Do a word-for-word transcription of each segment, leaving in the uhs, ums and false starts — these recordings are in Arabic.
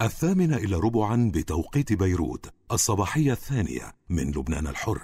الثامنة إلى ربعا بتوقيت بيروت، الصباحية الثانية من لبنان الحر.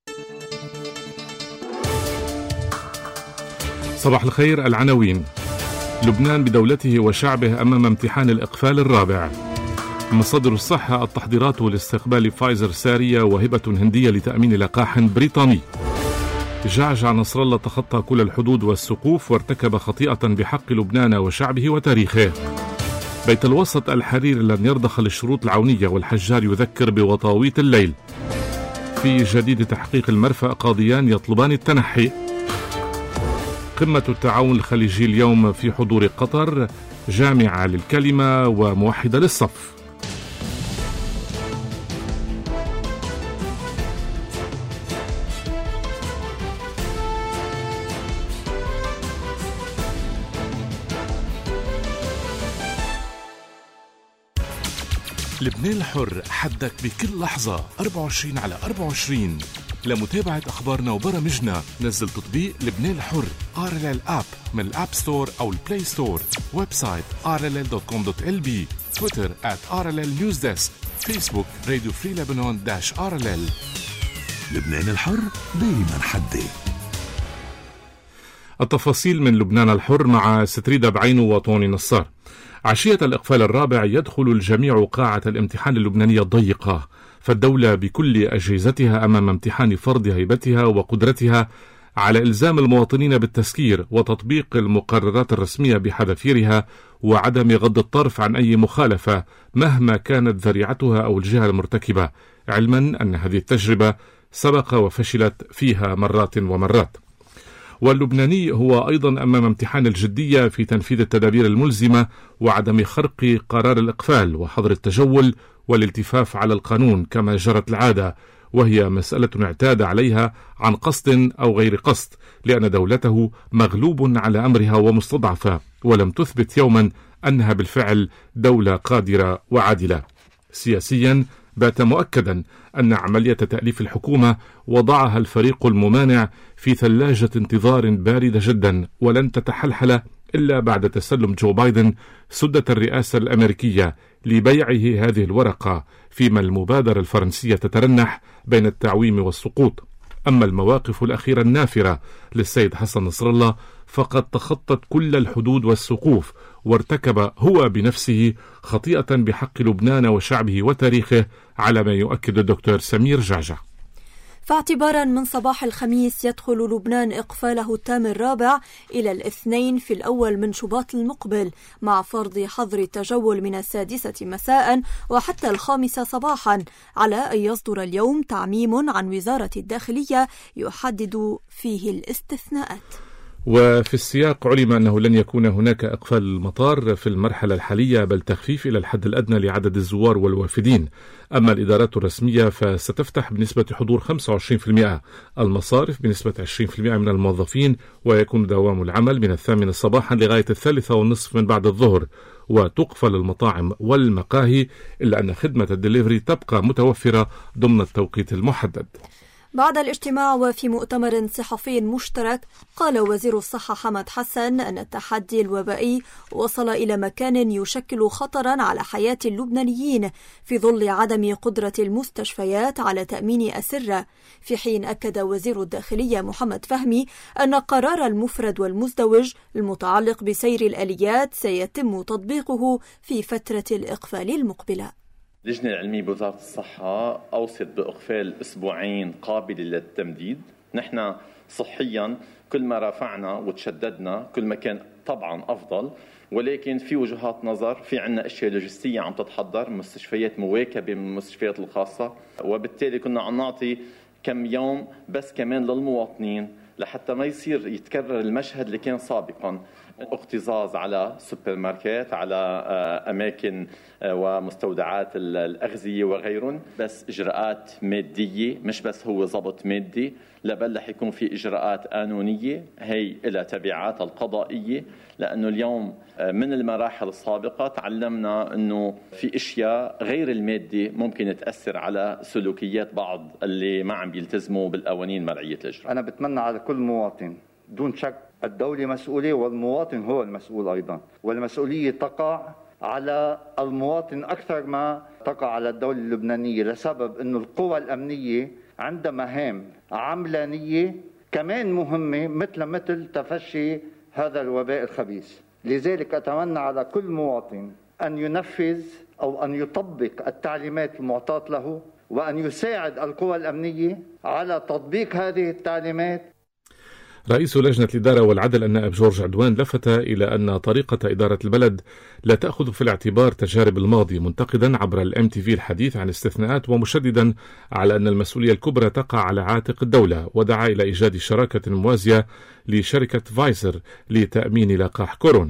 صباح الخير. العناوين: لبنان بدولته وشعبه أمام امتحان الإقفال الرابع. مصادر الصحة: التحضيرات لاستقبال فايزر سارية وهبة هندية لتأمين لقاح بريطاني. جعجع نصر الله تخطى كل الحدود والسقوف وارتكب خطيئة بحق لبنان وشعبه وتاريخه. بيت الوسط: الحرير لن يرضخ للشروط العونية والحجار يذكر بوطاويط الليل. في جديد تحقيق المرفأ: قاضيان يطلبان التنحي. قمة التعاون الخليجي اليوم في حضور قطر، جامعة للكلمة وموحدة للصف. لبنان الحر، حدك بكل لحظة أربعة وعشرين على أربعة وعشرين. لمتابعة أخبارنا وبرامجنا نزل تطبيق لبنان الحر آر إل إل آب من الآب ستور أو البلاي ستور. ويب سايت آر إل إل دوت كوم دوت إل بي. تويتر آت آر إل إل نيوز ديسك. فيسبوك راديو فري لبنان داش آر إل إل. لبنان الحر دايما حدي. التفاصيل من لبنان الحر مع ستريدا بعينو وطوني نصار. عشية الإقفال الرابع يدخل الجميع قاعة الامتحان اللبنانية الضيقة، فالدولة بكل أجهزتها أمام امتحان فرض هيبتها وقدرتها على إلزام المواطنين بالتسكير وتطبيق المقررات الرسمية بحذافيرها وعدم غض الطرف عن أي مخالفة مهما كانت ذريعتها أو الجهة المرتكبة، علما أن هذه التجربة سبق وفشلت فيها مرات ومرات. واللبناني هو أيضا أمام امتحان الجدية في تنفيذ التدابير الملزمة وعدم خرق قرار الإقفال وحظر التجول والالتفاف على القانون كما جرت العادة، وهي مسألة اعتاد عليها عن قصد أو غير قصد، لأن دولته مغلوب على أمرها ومستضعفة، ولم تثبت يوما أنها بالفعل دولة قادرة وعادلة. سياسيا بات مؤكدا أن عملية تأليف الحكومة وضعها الفريق الممانع في ثلاجة انتظار باردة جدا، ولن تتحلحل إلا بعد تسلم جو بايدن سدة الرئاسة الأمريكية لبيعه هذه الورقة، فيما المبادرة الفرنسية تترنح بين التعويم والسقوط. أما المواقف الأخيرة النافرة للسيد حسن نصر الله فقد تخطت كل الحدود والسقوف، وارتكب هو بنفسه خطيئة بحق لبنان وشعبه وتاريخه، على ما يؤكد الدكتور سمير جعجع. فاعتبارا من صباح الخميس يدخل لبنان إقفاله التام الرابع إلى الاثنين في الأول من شباط المقبل، مع فرض حظر التجول من السادسة مساء وحتى الخامسة صباحا، على أن يصدر اليوم تعميم عن وزارة الداخلية يحدد فيه الاستثناءات. وفي السياق علم أنه لن يكون هناك إقفال المطار في المرحلة الحالية، بل تخفيف إلى الحد الأدنى لعدد الزوار والوافدين. أما الإدارات الرسمية فستفتح بنسبة حضور خمسة وعشرين بالمئة، المصارف بنسبة عشرين بالمئة من الموظفين، ويكون دوام العمل من الثامنة صباحا لغاية الثالثة والنصف من بعد الظهر، وتقفل المطاعم والمقاهي، إلا أن خدمة الدليفري تبقى متوفرة ضمن التوقيت المحدد. بعد الاجتماع وفي مؤتمر صحفي مشترك، قال وزير الصحة حمد حسن أن التحدي الوبائي وصل إلى مكان يشكل خطرا على حياة اللبنانيين في ظل عدم قدرة المستشفيات على تأمين أسرة، في حين أكد وزير الداخلية محمد فهمي أن قرار المفرد والمزدوج المتعلق بسير الآليات سيتم تطبيقه في فترة الإقفال المقبلة. اللجنة العلمية بوزارة الصحة أوصت بإقفال أسبوعين قابلة للتمديد. نحن صحيا كل ما رفعنا وتشددنا كل ما كان طبعا أفضل، ولكن في وجهات نظر، في عنا أشياء لوجستية عم تتحضر، مستشفيات مواكبة من المستشفيات الخاصة، وبالتالي كنا عم نعطي كم يوم بس كمان للمواطنين لحتى ما يصير يتكرر المشهد اللي كان سابقا، اكتظاظ على سوبر ماركت، على أماكن ومستودعات الأغذية وغيرهم، بس إجراءات مادية، مش بس هو ضبط مادي، لا بل رح يكون في إجراءات قانونية هي إلى تبعات القضائية، لأنه اليوم من المراحل السابقة تعلمنا أنه في أشياء غير المادة ممكن تأثر على سلوكيات بعض اللي ما عم بيلتزموا بالقوانين مرعية الإجراء. أنا بتمنى على كل مواطن دون شك الدولة مسؤولة والمواطن هو المسؤول أيضا، والمسؤولية تقع على المواطن أكثر ما تقع على الدولة اللبنانية، لسبب أن القوى الأمنية عندها مهام عملانية كمان مهمة مثل مثل تفشي هذا الوباء الخبيث. لذلك أتمنى على كل مواطن أن ينفذ أو أن يطبق التعليمات المعطاة له، وأن يساعد القوى الأمنية على تطبيق هذه التعليمات. رئيس لجنة الإدارة والعدل النائب جورج عدوان لفت إلى أن طريقة إدارة البلد لا تأخذ في الاعتبار تجارب الماضي، منتقدا عبر الام تي في الحديث عن استثناءات ومشددا على أن المسؤولية الكبرى تقع على عاتق الدولة، ودعا إلى إيجاد شراكة موازية لشركة فايزر لتأمين لقاح كورونا.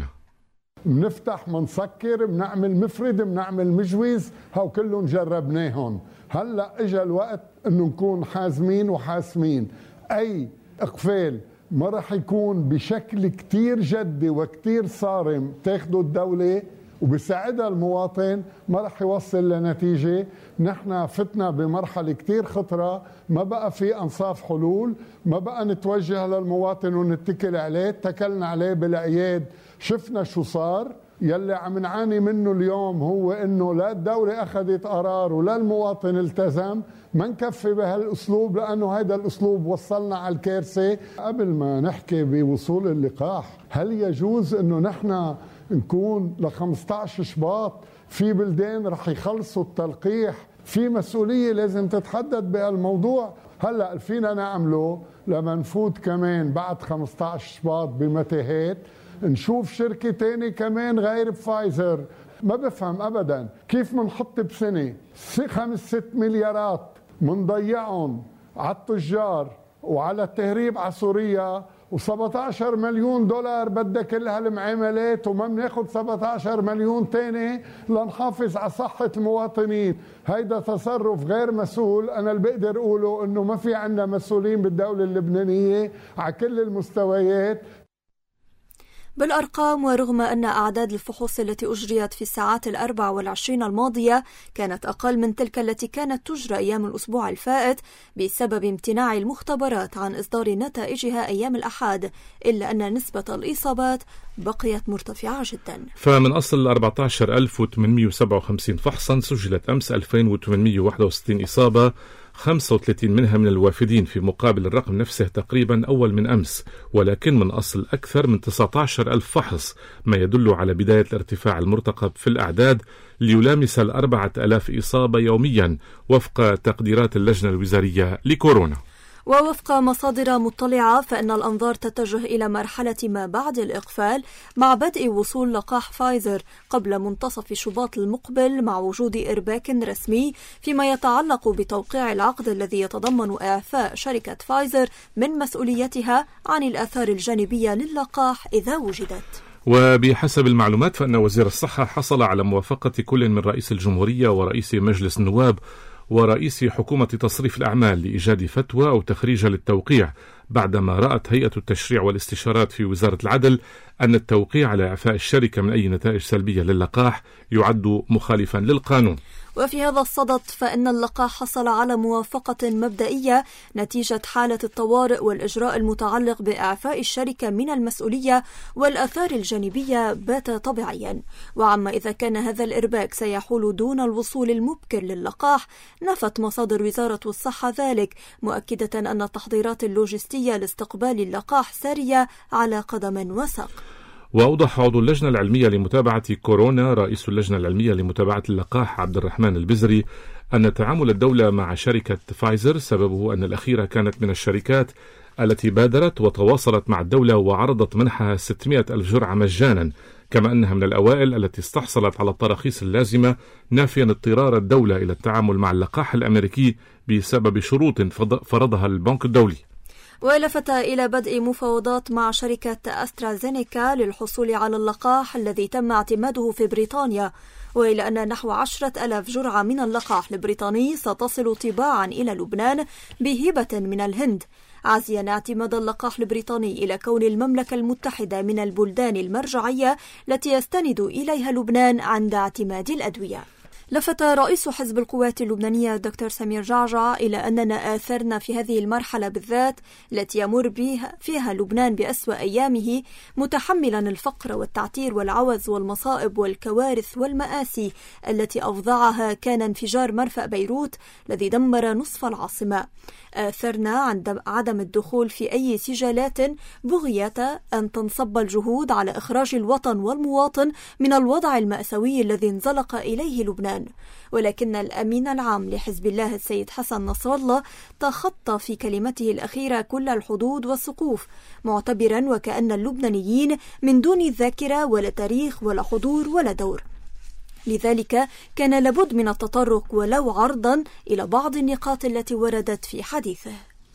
بنفتح منسكر، بنعمل مفرد، بنعمل مجوز، هاو كلهم جربناهم. هلأ إجا الوقت أنه نكون حازمين وحاسمين. أي إقفال ما رح يكون بشكل كتير جدي وكتير صارم تاخدوا الدولة وبساعدها المواطن ما رح يوصل لنتيجة. نحن فتنا بمرحلة كتير خطرة، ما بقى في أنصاف حلول، ما بقى نتوجه للمواطن ونتكل عليه، اتكلنا عليه بالعياد، شفنا شو صار. يلي عم نعاني منه اليوم هو انه لا الدولة اخذت قرار ولا المواطن التزم. ما نكفي بهالاسلوب لانه هذا الاسلوب وصلنا على الكارثة. قبل ما نحكي بوصول اللقاح، هل يجوز انه نحن نكون ل خمسة عشر شباط في بلدان رح يخلصوا التلقيح؟ في مسؤولية لازم تتحدد بهالموضوع. هلا فينا نعمله لما نفوت كمان بعد خمسة عشر شباط بمتاهات، نشوف شركة تاني كمان غير فايزر. ما بفهم أبدا كيف منحط بسنة خمس ست مليارات منضيعهم على التجار وعلى التهريب على سوريا، وسبعة عشر مليون دولار بدها كل هالمعاملات، وما بناخد سبعة عشر مليون تاني لنحافظ على صحة المواطنين. هيدا تصرف غير مسؤول. أنا اللي بقدر أقوله إنه ما في عنا مسؤولين بالدولة اللبنانية على كل المستويات. بالأرقام، ورغم أن أعداد الفحوص التي أجريت في الساعات الأربع والعشرين الماضية كانت أقل من تلك التي كانت تجرى أيام الأسبوع الفائت بسبب امتناع المختبرات عن إصدار نتائجها أيام الأحد، إلا أن نسبة الإصابات بقيت مرتفعة جدا. فمن أصل أربعة عشر ألف وثمانمئة وسبعة وخمسين فحصا سجلت أمس ألفين وثمانمئة وواحد وستين إصابة، خمسة وثلاثين منها من الوافدين، في مقابل الرقم نفسه تقريبا أول من أمس، ولكن من أصل أكثر من تسعة عشر ألف فحص، ما يدل على بداية الارتفاع المرتقب في الأعداد ليلامس الأربعة ألاف إصابة يوميا وفق تقديرات اللجنة الوزارية لكورونا. ووفق مصادر مطلعة فإن الأنظار تتجه إلى مرحلة ما بعد الإقفال مع بدء وصول لقاح فايزر قبل منتصف شباط المقبل، مع وجود إرباك رسمي فيما يتعلق بتوقيع العقد الذي يتضمن إعفاء شركة فايزر من مسؤوليتها عن الآثار الجانبية للقاح إذا وجدت. وبحسب المعلومات فإن وزير الصحة حصل على موافقة كل من رئيس الجمهورية ورئيس مجلس النواب ورئيس حكومة تصريف الأعمال لإيجاد فتوى أو تخريج للتوقيع، بعدما رأت هيئة التشريع والاستشارات في وزارة العدل أن التوقيع على إعفاء الشركة من أي نتائج سلبية للقاح يعد مخالفا للقانون. وفي هذا الصدد فإن اللقاح حصل على موافقة مبدئية نتيجة حالة الطوارئ والإجراء المتعلق بإعفاء الشركة من المسؤولية والآثار الجانبية بات طبيعيا. وعما إذا كان هذا الإرباك سيحول دون الوصول المبكر للقاح، نفت مصادر وزارة الصحة ذلك، مؤكدة أن التحضيرات اللوجستية لاستقبال اللقاح سارية على قدم وساق. وأوضح عضو اللجنة العلمية لمتابعة كورونا رئيس اللجنة العلمية لمتابعة اللقاح عبد الرحمن البزري أن تعامل الدولة مع شركة فايزر سببه أن الأخيرة كانت من الشركات التي بادرت وتواصلت مع الدولة وعرضت منحها ستمئة ألف جرعة مجانا، كما أنها من الأوائل التي استحصلت على التراخيص اللازمة، نافيا اضطرار الدولة إلى التعامل مع اللقاح الأمريكي بسبب شروط فرضها البنك الدولي. ولفت إلى بدء مفاوضات مع شركة أسترازينيكا للحصول على اللقاح الذي تم اعتماده في بريطانيا، وإلى أن نحو عشرة ألاف جرعة من اللقاح البريطاني ستصل طباعا إلى لبنان بهبة من الهند، عازيا اعتماد اللقاح البريطاني إلى كون المملكة المتحدة من البلدان المرجعية التي يستند إليها لبنان عند اعتماد الأدوية. لفت رئيس حزب القوات اللبنانية الدكتور سمير جعجع إلى أننا آثرنا في هذه المرحلة بالذات التي يمر بها فيها لبنان بأسوأ أيامه متحملا الفقر والتعتير والعوز والمصائب والكوارث والمآسي التي أفضعها كان انفجار مرفأ بيروت الذي دمر نصف العاصمة. آثرنا عند عدم الدخول في أي سجالات بغية أن تنصب الجهود على إخراج الوطن والمواطن من الوضع المأساوي الذي انزلق إليه لبنان. ولكن الأمين العام لحزب الله السيد حسن نصر الله تخطى في كلمته الأخيرة كل الحدود والسقوف، معتبرا وكأن اللبنانيين من دون ذاكرة ولا تاريخ ولا حضور ولا دور. لذلك كان لابد من التطرق ولو عرضا إلى بعض النقاط التي وردت في حديثه.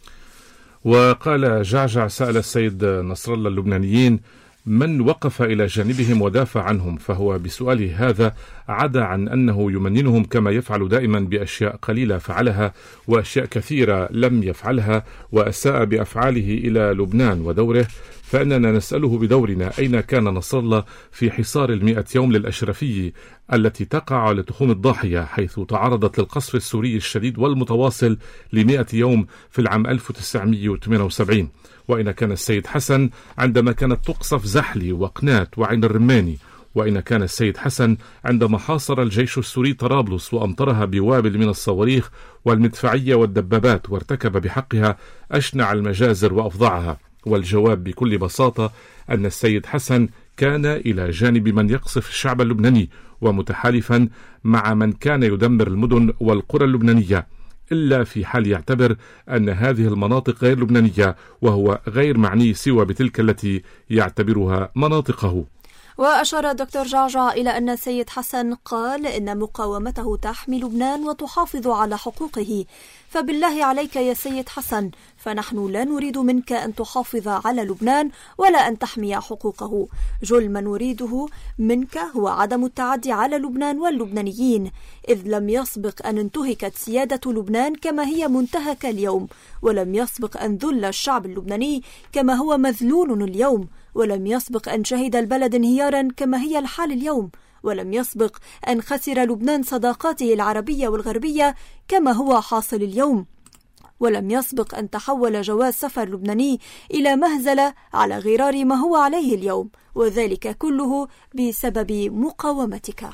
وقال جعجع: سأل السيد نصر الله اللبنانيين من وقف إلى جانبهم ودافع عنهم، فهو بسؤاله هذا عدا عن أنه يمننهم كما يفعل دائما بأشياء قليلة فعلها وأشياء كثيرة لم يفعلها، وأساء بأفعاله إلى لبنان ودوره، فإننا نسأله بدورنا أين كان نصر الله في حصار المئة يوم للأشرفية التي تقع على تخوم الضاحية، حيث تعرضت للقصف السوري الشديد والمتواصل لمئة يوم في العام ألف وتسعمئة وثمانية وسبعين؟ وأين كان السيد حسن عندما كانت تقصف زحلي وقنات وعين الرماني؟ وأين كان السيد حسن عندما حاصر الجيش السوري طرابلس وأمطرها بوابل من الصواريخ والمدفعية والدبابات وارتكب بحقها أشنع المجازر وأفظعها؟ والجواب بكل بساطة أن السيد حسن كان إلى جانب من يقصف الشعب اللبناني ومتحالفا مع من كان يدمر المدن والقرى اللبنانية، إلا في حال يعتبر أن هذه المناطق غير لبنانية، وهو غير معني سوى بتلك التي يعتبرها مناطقه. وأشار الدكتور جعجع إلى أن السيد حسن قال إن مقاومته تحمي لبنان وتحافظ على حقوقه، فبالله عليك يا سيد حسن، فنحن لا نريد منك أن تحافظ على لبنان ولا أن تحمي حقوقه. جل ما نريده منك هو عدم التعدي على لبنان واللبنانيين، إذ لم يسبق أن انتهكت سيادة لبنان كما هي منتهكة اليوم، ولم يسبق أن ذل الشعب اللبناني كما هو مذلول اليوم، ولم يسبق أن شهد البلد انهيارا كما هي الحال اليوم، ولم يسبق أن خسر لبنان صداقاته العربية والغربية كما هو حاصل اليوم، ولم يسبق أن تحول جواز سفر لبناني إلى مهزلة على غرار ما هو عليه اليوم، وذلك كله بسبب مقاومتك.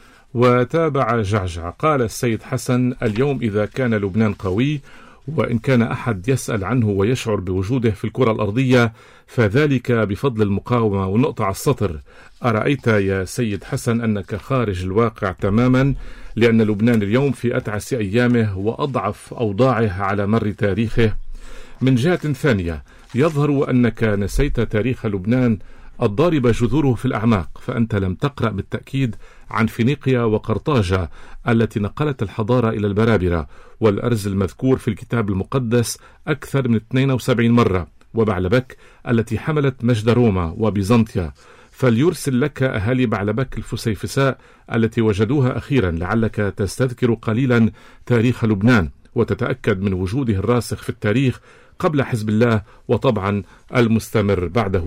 وتابع جعجع: قال السيد حسن: اليوم إذا كان لبنان قوي وإن كان أحد يسأل عنه ويشعر بوجوده في الكرة الأرضية فذلك بفضل المقاومة. ونقطع السطر: أرأيت يا سيد حسن أنك خارج الواقع تماما، لأن لبنان اليوم في أتعس أيامه وأضعف أوضاعه على مر تاريخه. من جهة ثانية يظهر أنك نسيت تاريخ لبنان الضارب جذوره في الأعماق، فأنت لم تقرأ بالتأكيد عن فينيقيا وقرطاجة التي نقلت الحضارة إلى البرابرة، والأرز المذكور في الكتاب المقدس أكثر من اثنين وسبعين مرة، وبعلبك التي حملت مجد روما وبيزنطيا. فليرسل لك أهالي بعلبك الفسيفساء التي وجدوها أخيرا لعلك تستذكر قليلا تاريخ لبنان وتتأكد من وجوده الراسخ في التاريخ قبل حزب الله وطبعا المستمر بعده.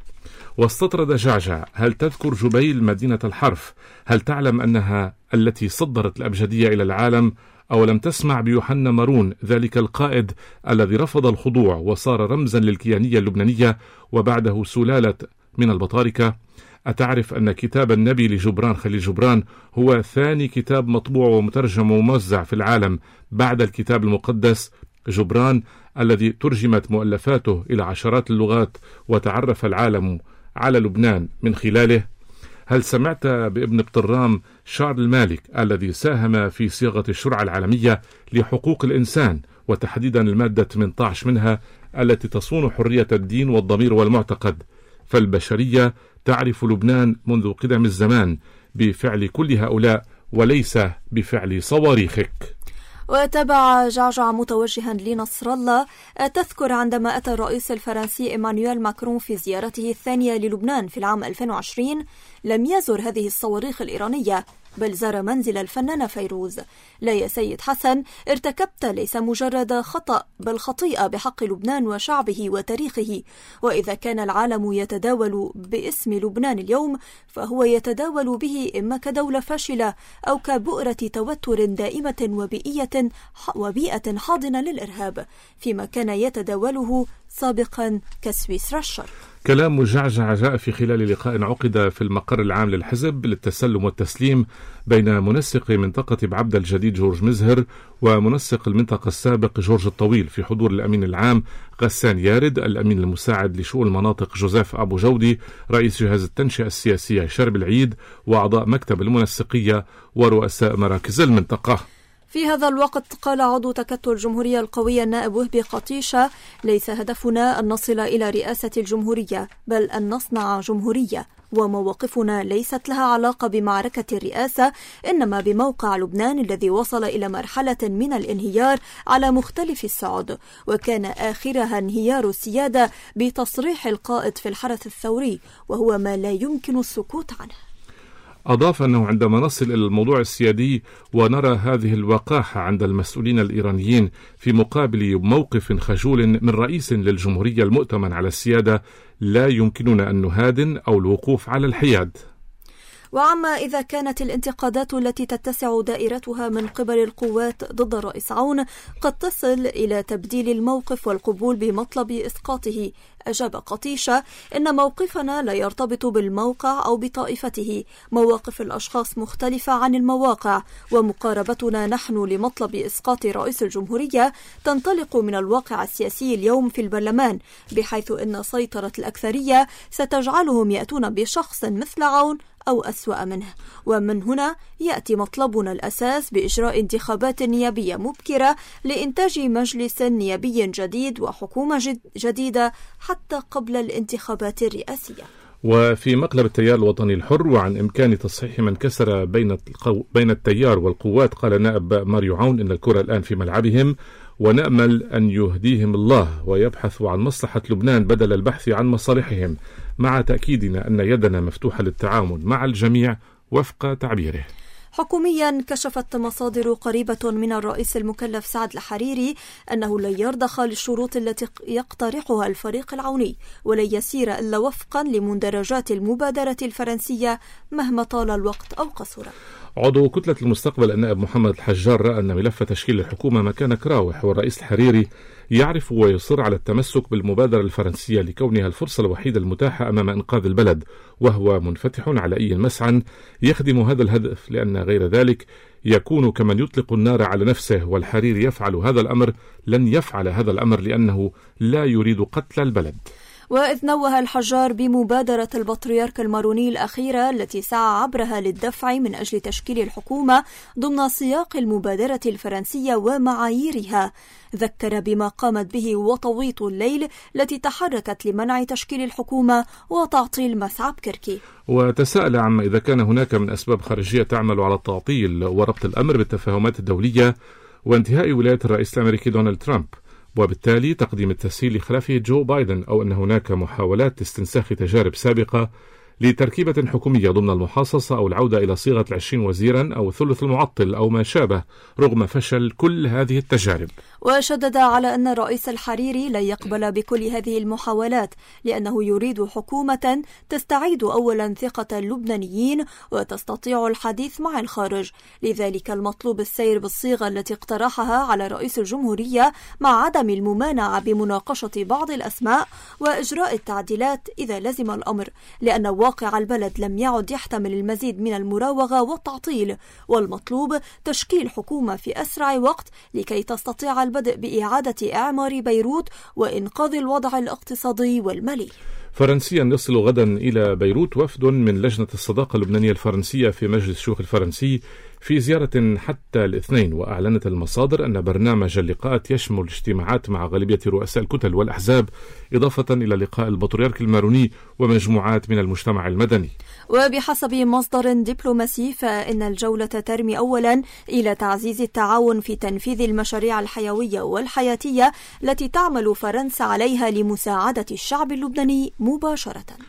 واستطرد جعجع: هل تذكر جبيل مدينة الحرف؟ هل تعلم أنها التي صدرت الأبجدية إلى العالم؟ أو لم تسمع بيوحنا مارون ذلك القائد الذي رفض الخضوع وصار رمزا للكيانية اللبنانية وبعده سلالة من البطاركة؟ أتعرف أن كتاب النبي لجبران خليل جبران هو ثاني كتاب مطبوع ومترجم وموزع في العالم بعد الكتاب المقدس؟ جبران الذي ترجمت مؤلفاته إلى عشرات اللغات وتعرف العالم على لبنان من خلاله. هل سمعت بابن بطرام شارل مالك الذي ساهم في صياغة الشرعة العالمية لحقوق الإنسان وتحديدا المادة ثمانية عشر منها التي تصون حرية الدين والضمير والمعتقد؟ فالبشرية تعرف لبنان منذ قدم الزمان بفعل كل هؤلاء وليس بفعل صواريخك. وتابع جعجع متوجها لنصر الله: تذكر عندما أتى الرئيس الفرنسي إيمانويل ماكرون في زيارته الثانية للبنان في العام ألفين وعشرين لم يزر هذه الصواريخ الإيرانية، بل زار منزل الفنانة فيروز. لا يا سيد حسن، ارتكبت ليس مجرد خطأ بل خطيئة بحق لبنان وشعبه وتاريخه، وإذا كان العالم يتداول باسم لبنان اليوم فهو يتداول به إما كدولة فاشلة أو كبؤرة توتر دائمة وبيئة وبيئة حاضنة للإرهاب، فيما كان يتداوله سابقا كسويسرا الشرق. كلام مجعجع جاء في خلال لقاء عقد في المقر العام للحزب للتسلم والتسليم بين منسق منطقة بعبدة الجديد جورج مزهر ومنسق المنطقة السابق جورج الطويل، في حضور الأمين العام غسان يارد، الأمين المساعد لشؤون المناطق جوزيف أبو جودي، رئيس جهاز التنشئة السياسية شرب العيد، وأعضاء مكتب المنسقية ورؤساء مراكز المنطقة. في هذا الوقت قال عضو تكتل الجمهورية القوية النائب وهبي قطيشة: ليس هدفنا أن نصل إلى رئاسة الجمهورية بل أن نصنع جمهورية، ومواقفنا ليست لها علاقة بمعركة الرئاسة، إنما بموقع لبنان الذي وصل إلى مرحلة من الانهيار على مختلف الصعد، وكان آخرها انهيار السيادة بتصريح القائد في الحرس الثوري، وهو ما لا يمكن السكوت عنه. أضاف أنه عندما نصل إلى الموضوع السيادي ونرى هذه الوقاحة عند المسؤولين الإيرانيين في مقابل موقف خجول من رئيس للجمهورية المؤتمن على السيادة، لا يمكننا أن نهادن أو الوقوف على الحياد. وعما إذا كانت الانتقادات التي تتسع دائرتها من قبل القوات ضد الرئيس عون قد تصل إلى تبديل الموقف والقبول بمطلب إسقاطه، أجاب قطيشة: إن موقفنا لا يرتبط بالموقع أو بطائفته، مواقف الأشخاص مختلفة عن المواقع، ومقاربتنا نحن لمطلب إسقاط رئيس الجمهورية تنطلق من الواقع السياسي اليوم في البرلمان، بحيث أن سيطرة الأكثرية ستجعلهم يأتون بشخص مثل عون أو أسوأ منه، ومن هنا يأتي مطلبنا الأساس بإجراء انتخابات نيابية مبكرة لإنتاج مجلس نيابي جديد وحكومة جديدة حتى قبل الانتخابات الرئاسية. وفي مقلب التيار الوطني الحر وعن إمكان تصحيح من كسر بين القو... بين التيار والقوات، قال نائب ماريو عون إن الكرة الآن في ملعبهم، ونأمل أن يهديهم الله ويبحثوا عن مصلحة لبنان بدل البحث عن مصالحهم، مع تأكيدنا أن يدنا مفتوحة للتعاون مع الجميع وفق تعبيره. حكوميا كشفت مصادر قريبة من الرئيس المكلف سعد الحريري أنه لن يرضخ للشروط التي يقترحها الفريق العوني، ولن يسير إلا وفقا لمندرجات المبادرة الفرنسية مهما طال الوقت أو قصر. عضو كتلة المستقبل النائب محمد الحجار رأى أن ملف تشكيل الحكومة مكان كراوح، والرئيس الحريري يعرف ويصر على التمسك بالمبادرة الفرنسية لكونها الفرصة الوحيدة المتاحة أمام إنقاذ البلد، وهو منفتح على أي مسعى يخدم هذا الهدف، لأن غير ذلك يكون كمن يطلق النار على نفسه، والحريري يفعل هذا الأمر لن يفعل هذا الأمر لأنه لا يريد قتل البلد. وإذ نوه الحجار بمبادرة البطريرك الماروني الأخيرة التي سعى عبرها للدفع من أجل تشكيل الحكومة ضمن سياق المبادرة الفرنسية ومعاييرها، ذكر بما قامت به وطويط الليل التي تحركت لمنع تشكيل الحكومة وتعطيل مسعى بكركي، وتساءل عما إذا كان هناك من أسباب خارجية تعمل على التعطيل وربط الأمر بالتفاهمات الدولية وانتهاء ولاية الرئيس الأمريكي دونالد ترامب، وبالتالي تقديم التسهيل لخلافه جو بايدن، أو أن هناك محاولات لاستنساخ تجارب سابقة لتركيبة حكومية ضمن المحاصصة أو العودة إلى صيغة العشرين وزيرا أو الثلث المعطل أو ما شابه، رغم فشل كل هذه التجارب. وشدد على أن الرئيس الحريري لن يقبل بكل هذه المحاولات، لأنه يريد حكومة تستعيد أولا ثقة اللبنانيين وتستطيع الحديث مع الخارج، لذلك المطلوب السير بالصيغة التي اقترحها على رئيس الجمهورية مع عدم الممانعة بمناقشة بعض الأسماء وإجراء التعديلات إذا لزم الأمر، لأن واقع البلد لم يعد يحتمل المزيد من المراوغة والتعطيل، والمطلوب تشكيل حكومة في أسرع وقت لكي تستطيع البدء بإعادة إعمار بيروت وإنقاذ الوضع الاقتصادي والمالي. فرنسيا يصل غدا إلى بيروت وفد من لجنة الصداقة اللبنانية الفرنسية في مجلس الشيوخ الفرنسي في زيارة حتى الاثنين، وأعلنت المصادر أن برنامج اللقاءات يشمل اجتماعات مع غالبية رؤساء الكتل والأحزاب، إضافة إلى لقاء البطريرك الماروني ومجموعات من المجتمع المدني. وبحسب مصدر دبلوماسي فإن الجولة ترمي أولا إلى تعزيز التعاون في تنفيذ المشاريع الحيوية والحياتية التي تعمل فرنسا عليها لمساعدة الشعب اللبناني مباشرة.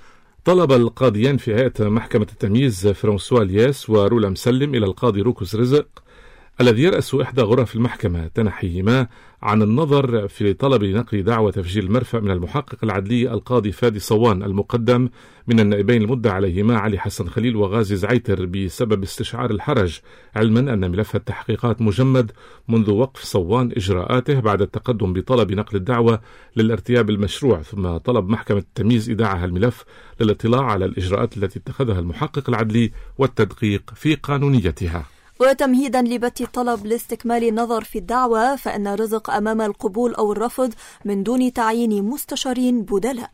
طلب القاضيان في هيئة محكمة التمييز فرانسوا الياس ورولا مسلم إلى القاضي روكوس رزق الذي يرأس إحدى غرف المحكمة تنحيهما عن النظر في طلب نقل دعوى تفجير المرفأ من المحقق العدلي القاضي فادي صوان المقدم من النائبين المدعى عليهما علي حسن خليل وغازي زعيتر بسبب استشعار الحرج، علما أن ملف التحقيقات مجمد منذ وقف صوان إجراءاته بعد التقدم بطلب نقل الدعوة للارتياب المشروع، ثم طلب محكمة التمييز إيداعها الملف للاطلاع على الإجراءات التي اتخذها المحقق العدلي والتدقيق في قانونيتها. وتمهيدا لبت الطلب لاستكمال النظر في الدعوة، فإن رزق أمام القبول أو الرفض من دون تعيين مستشارين بدلاء.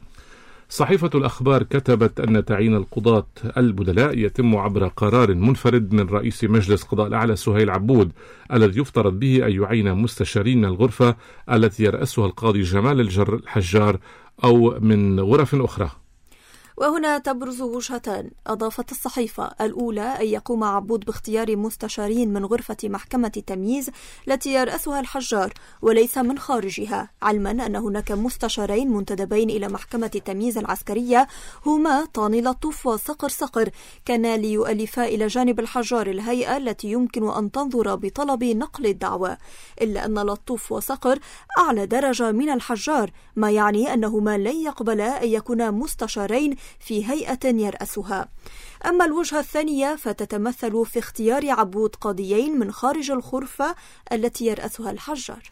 صحيفة الأخبار كتبت أن تعيين القضاة البدلاء يتم عبر قرار منفرد من رئيس مجلس قضاء الأعلى سهيل عبود، الذي يفترض به أن يعين مستشارين من الغرفة التي يرأسها القاضي جمال الجر الحجار أو من غرف أخرى. وهنا تبرز وجهتان. أضافت الصحيفة الأولى أن يقوم عبود باختيار مستشارين من غرفة محكمة التمييز التي يرأسها الحجار وليس من خارجها، علما أن هناك مستشارين منتدبين إلى محكمة التمييز العسكرية هما طاني لطوف وصقر صقر، كان ليؤلفا إلى جانب الحجار الهيئة التي يمكن أن تنظر بطلب نقل الدعوة، إلا أن لطوف وصقر أعلى درجة من الحجار، ما يعني أنهما لن يقبلا أن يكونا مستشارين في هيئة يرأسها. أما الوجهة الثانية فتتمثل في اختيار عبود قاضيين من خارج الغرفة التي يرأسها الحجار.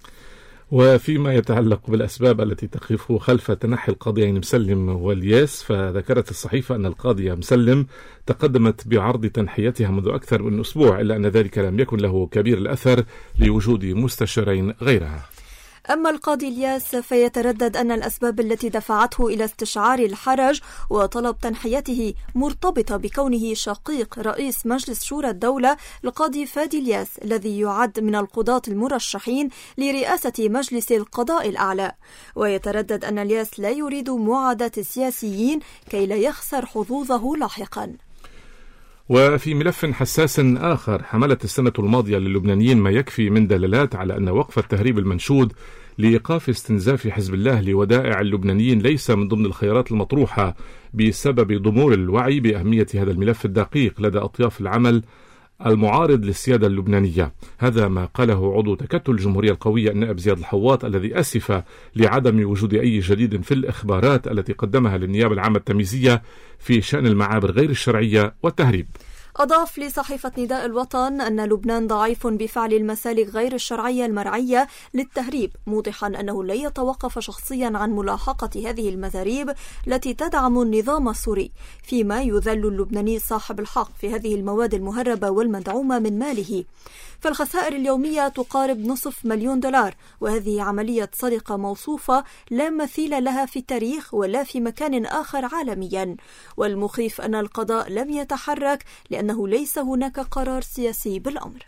وفيما يتعلق بالأسباب التي تقف خلف تنحي القاضيين مسلم والياس، فذكرت الصحيفة أن القاضية مسلم تقدمت بعرض تنحيتها منذ أكثر من أسبوع، إلا أن ذلك لم يكن له كبير الأثر لوجود مستشارين غيرها. أما القاضي الياس فيتردد أن الأسباب التي دفعته إلى استشعار الحرج وطلب تنحيته مرتبطة بكونه شقيق رئيس مجلس شورى الدولة القاضي فادي الياس، الذي يعد من القضاة المرشحين لرئاسة مجلس القضاء الأعلى. ويتردد أن الياس لا يريد معاداة السياسيين كي لا يخسر حظوظه لاحقا. وفي ملف حساس آخر، حملت السنة الماضية للبنانيين ما يكفي من دلالات على أن وقف التهريب المنشود لإيقاف استنزاف حزب الله لودائع اللبنانيين ليس من ضمن الخيارات المطروحة بسبب ضمور الوعي بأهمية هذا الملف الدقيق لدى أطياف العمل المعارض للسيادة اللبنانية. هذا ما قاله عضو تكتل الجمهورية القوية النائب زياد الحواط، الذي أسف لعدم وجود أي جديد في الإخبارات التي قدمها للنيابة العامة التمييزية في شأن المعابر غير الشرعية والتهريب. أضاف لصحيفة نداء الوطن أن لبنان ضعيف بفعل المسالك غير الشرعية المرعية للتهريب، موضحا أنه لن يتوقف شخصيا عن ملاحقة هذه المزاريب التي تدعم النظام السوري، فيما يذل اللبناني صاحب الحق في هذه المواد المهربة والمدعومة من ماله. فالخسائر اليومية تقارب نصف مليون دولار، وهذه عملية سرقة موصوفة لا مثيل لها في التاريخ ولا في مكان آخر عالميا. والمخيف أن القضاء لم يتحرك لأنه ليس هناك قرار سياسي بالأمر.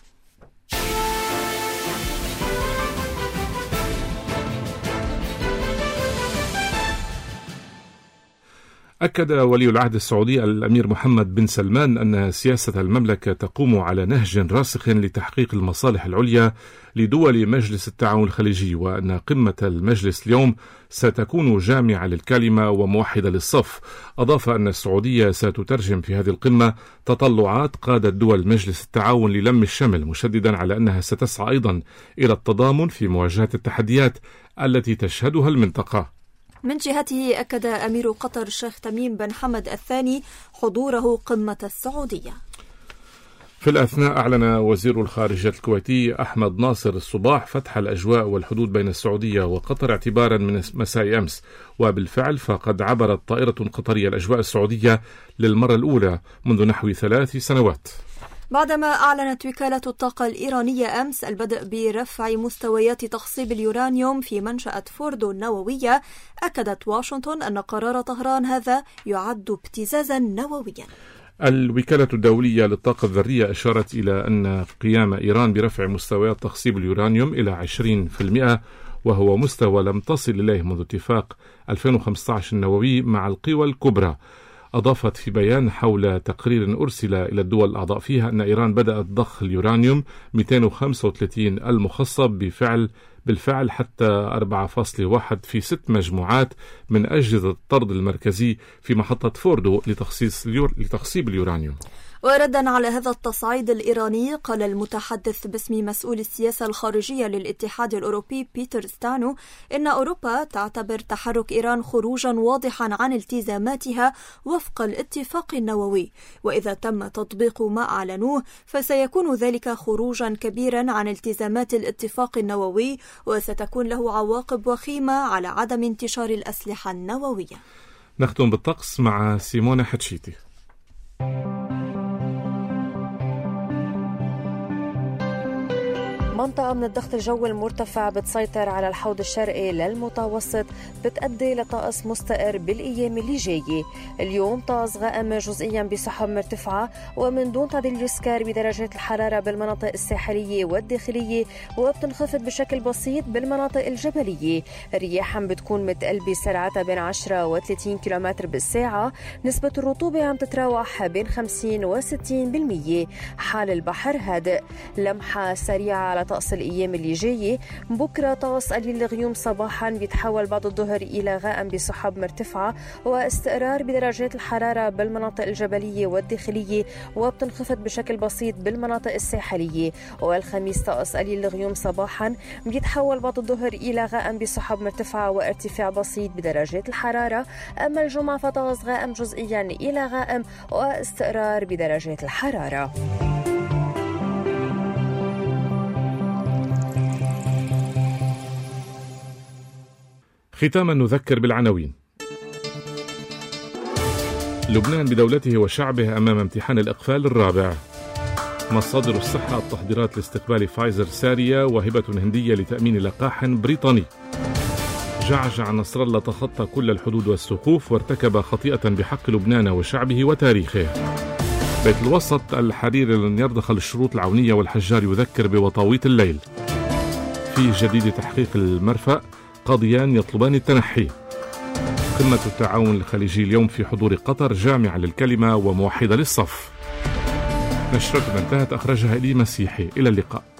أكد ولي العهد السعودي الأمير محمد بن سلمان أن سياسة المملكة تقوم على نهج راسخ لتحقيق المصالح العليا لدول مجلس التعاون الخليجي، وأن قمة المجلس اليوم ستكون جامعة للكلمة وموحدة للصف. أضاف أن السعودية ستترجم في هذه القمة تطلعات قادة دول مجلس التعاون للم الشمل، مشددا على أنها ستسعى أيضا إلى التضامن في مواجهة التحديات التي تشهدها المنطقة. من جهته أكد أمير قطر الشيخ تميم بن حمد الثاني حضوره قمة السعودية. في الأثناء أعلن وزير الخارجية الكويتي أحمد ناصر الصباح فتح الأجواء والحدود بين السعودية وقطر اعتبارا من مساء أمس، وبالفعل فقد عبرت طائرة قطرية الأجواء السعودية للمرة الأولى منذ نحو ثلاث سنوات. بعدما أعلنت وكالة الطاقة الإيرانية أمس البدء برفع مستويات تخصيب اليورانيوم في منشأة فوردو النووية، أكدت واشنطن أن قرار طهران هذا يعد ابتزازا نوويا. الوكالة الدولية للطاقة الذرية أشارت إلى أن قيام إيران برفع مستويات تخصيب اليورانيوم إلى عشرين بالمئة، وهو مستوى لم تصل إليه منذ اتفاق ألفين وخمسة عشر النووي مع القوى الكبرى. أضافت في بيان حول تقرير أرسل إلى الدول الأعضاء فيها أن إيران بدأت ضخ اليورانيوم مئتين وخمسة وثلاثين المخصب بفعل بالفعل حتى أربعة فاصلة واحد في ست مجموعات من أجهزة الطرد المركزي في محطة فوردو لتخصيص اليور... لتخصيب اليورانيوم. وردا على هذا التصعيد الإيراني، قال المتحدث باسم مسؤول السياسة الخارجية للاتحاد الأوروبي بيتر ستانو إن أوروبا تعتبر تحرك إيران خروجا واضحا عن التزاماتها وفق الاتفاق النووي، وإذا تم تطبيق ما أعلنوه فسيكون ذلك خروجا كبيرا عن التزامات الاتفاق النووي، وستكون له عواقب وخيمة على عدم انتشار الأسلحة النووية. نختم بالطقس مع سيمونة حتشيتي. منطقة من الضغط الجوي المرتفع بتسيطر على الحوض الشرقي للمتوسط، بتأدي لطقس مستقر بالأيام اللي جاية. اليوم طقس غائم جزئيا بسحب مرتفعة ومن دون تعديل يسكر بدرجات الحرارة بالمناطق الساحلية والداخلية، وبتنخفض بشكل بسيط بالمناطق الجبلية. الرياح عم بتكون متقلبة سرعتها بين عشرة وثلاثين كيلومتر بالساعة. نسبة الرطوبة عم تتراوح بين خمسين وستين بالمية. حال البحر هادئ. لمحة سريعة على طقس الأيام اللي جاية. بكرة طقس قليل الغيوم صباحا بيتحول بعد الظهر إلى غائم بسحب مرتفعة واستقرار بدرجات الحرارة بالمناطق الجبلية والداخلية، وبتنخفض بشكل بسيط بالمناطق الساحلية. والخميس طقس قليل الغيوم صباحا بيتحول بعد الظهر إلى غائم بسحب مرتفعة وارتفاع بسيط بدرجات الحرارة. أما الجمعة فطقس غائم جزئيا إلى غائم واستقرار بدرجات الحرارة. ختاما نذكر بالعناوين. لبنان بدولته وشعبه أمام امتحان الإقفال الرابع. مصادر الصحة التحضيرات لاستقبال فايزر سارية وهبة هندية لتأمين لقاح بريطاني. جعجع نصر الله تخطى كل الحدود والسقوف وارتكب خطيئة بحق لبنان وشعبه وتاريخه. بيت الوسط الحريري لن يرضخ الشروط العونية والحجار يذكر بوطاويط الليل. في جديد تحقيق المرفأ قاضيان يطلبان التنحي. قمة التعاون الخليجي اليوم في حضور قطر، جامعة للكلمة وموحدة للصف. نشرتنا انتهت، أخرجها إلي مسيحي. إلى اللقاء.